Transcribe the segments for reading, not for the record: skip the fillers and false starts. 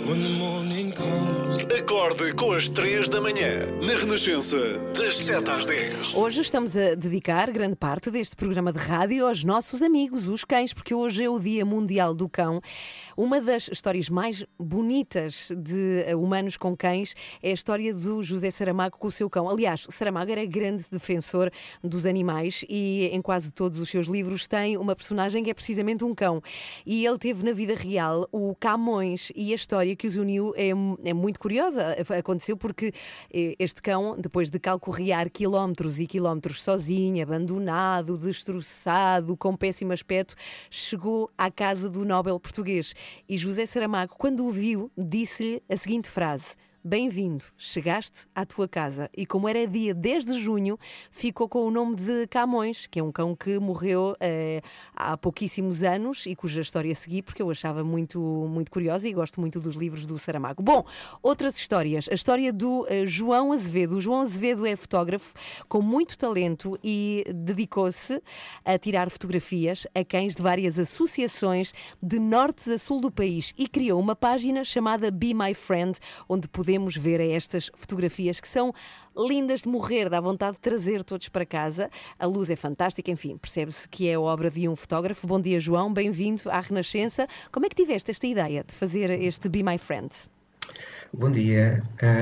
When the morning comes. Acorde com as 3 da manhã, na Renascença, das 7 às 10. Hoje estamos a dedicar grande parte deste programa de rádio aos nossos amigos, os cães, porque hoje é o Dia Mundial do Cão. Uma das histórias mais bonitas de humanos com cães é a história do José Saramago com o seu cão. Aliás, Saramago era grande defensor dos animais e em quase todos os seus livros tem uma personagem que é precisamente um cão. E ele teve na vida real o Camões, e a história que os uniu é muito curiosa. Aconteceu porque este cão, depois de calcorrear quilómetros e quilómetros sozinho, abandonado, destroçado, com péssimo aspecto, chegou à casa do Nobel português. E José Saramago, quando o viu, disse-lhe a seguinte frase: bem-vindo, chegaste à tua casa. E como era dia 10 de junho, ficou com o nome de Camões, que é um cão que morreu há pouquíssimos anos e cuja história segui porque eu achava muito, muito curiosa e gosto muito dos livros do Saramago. Bom, outras histórias. A história do João Azevedo. O João Azevedo é fotógrafo com muito talento e dedicou-se a tirar fotografias a cães de várias associações de norte a sul do país e criou uma página chamada Be My Friend, onde podemos ver estas fotografias que são lindas de morrer, dá vontade de trazer todos para casa. A luz é fantástica, enfim, percebe-se que é a obra de um fotógrafo. Bom dia, João, bem-vindo à Renascença. Como é que tiveste esta ideia de fazer este Be My Friend? Bom dia.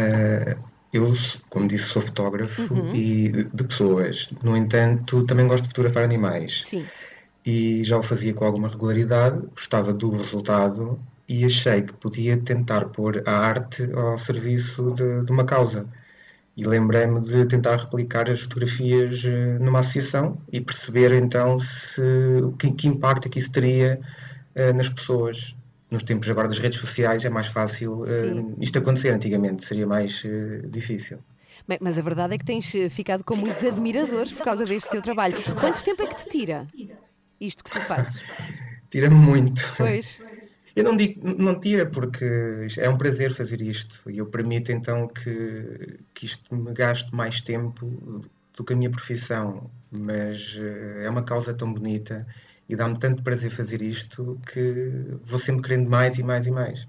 Eu, como disse, sou fotógrafo e de pessoas. No entanto, também gosto de fotografar animais. Sim. E já o fazia com alguma regularidade, gostava do resultado e achei que podia tentar pôr a arte ao serviço de uma causa. E lembrei-me de tentar replicar as fotografias numa associação e perceber então que impacto é que isso teria nas pessoas. Nos tempos agora das redes sociais é mais fácil isto acontecer. Antigamente seria mais difícil. Bem, mas a verdade é que tens ficado com muitos admiradores por causa deste teu trabalho. Quanto tempo é que te tira isto que tu fazes? Tira-me muito. Pois. Eu não digo, não tira, porque é um prazer fazer isto e eu permito então que isto me gaste mais tempo do que a minha profissão, mas é uma causa tão bonita e dá-me tanto prazer fazer isto que vou sempre querendo mais e mais e mais.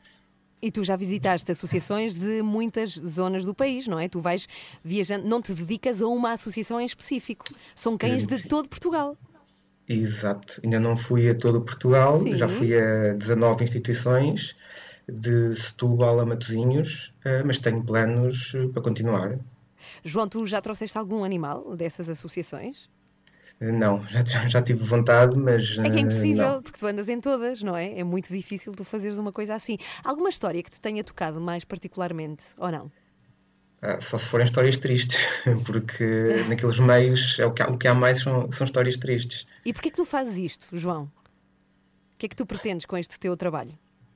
E tu já visitaste associações de muitas zonas do país, não é? Tu vais viajando, não te dedicas a uma associação em específico, são cães de todo Portugal. Exato, ainda não fui a todo Portugal, Sim. Já fui a 19 instituições, de Setúbal a Matosinhos, mas tenho planos para continuar. João, tu já trouxeste algum animal dessas associações? Não, já tive vontade, mas É que é impossível, não. porque tu andas em todas, não é? É muito difícil tu fazeres uma coisa assim. Alguma história que te tenha tocado mais particularmente, ou não? Só se forem histórias tristes, porque naqueles meios o que há mais são histórias tristes. E porquê que tu fazes isto, João? O que é que tu pretendes com este teu trabalho?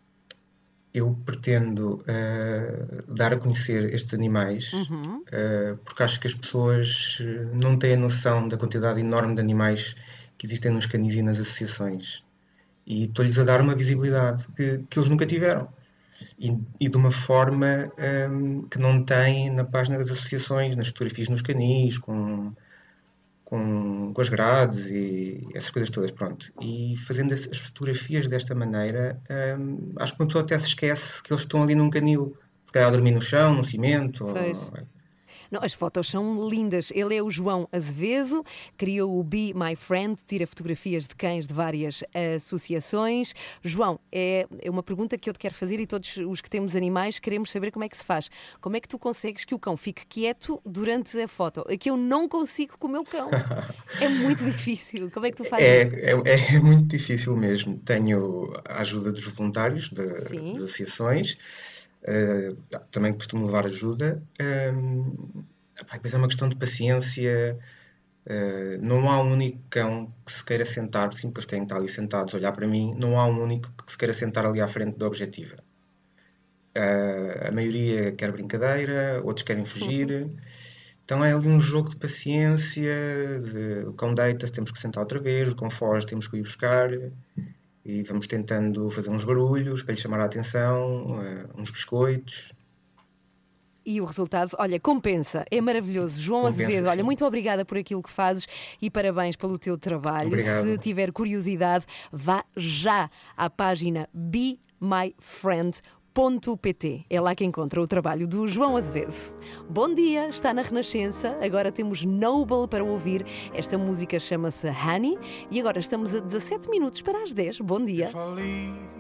Eu pretendo dar a conhecer estes animais, porque acho que as pessoas não têm a noção da quantidade enorme de animais que existem nos canis e nas associações. E estou-lhes a dar uma visibilidade que eles nunca tiveram. E de uma forma que não tem na página das associações, nas fotografias nos canis, com as grades e essas coisas todas, pronto. E fazendo as fotografias desta maneira, acho que uma pessoa até se esquece que eles estão ali num canil, se calhar a dormir no chão, no cimento. Pois. Não, as fotos são lindas. Ele é o João Azevedo, criou o Be My Friend, tira fotografias de cães de várias associações. João, é uma pergunta que eu te quero fazer e todos os que temos animais queremos saber como é que se faz. Como é que tu consegues que o cão fique quieto durante a foto? É que eu não consigo com o meu cão. É muito difícil. Como é que tu fazes isso? É muito difícil mesmo. Tenho a ajuda dos voluntários das Sim. associações. Também costumo levar ajuda. Depois é uma questão de paciência. Não há um único cão que se queira sentar, sim, depois têm que estar ali sentados a olhar para mim. Não há um único que se queira sentar ali à frente da objetiva. A maioria quer brincadeira, outros querem fugir. Então é ali um jogo de paciência. O cão deita-se, temos que sentar outra vez. O cão foge, temos que ir buscar. E vamos tentando fazer uns barulhos para lhe chamar a atenção, uns biscoitos. E o resultado, olha, compensa, é maravilhoso. João Compensa, Azevedo, olha, sim. muito obrigada por aquilo que fazes e parabéns pelo teu trabalho. Obrigado. Se tiver curiosidade, vá já à página Be My Friend. renascença.pt. É lá que encontra o trabalho do João Azevedo. Bom dia, está na Renascença. Agora temos Noble para ouvir. Esta música chama-se Honey e agora estamos a 17 minutos para as 10. Bom dia. If I leave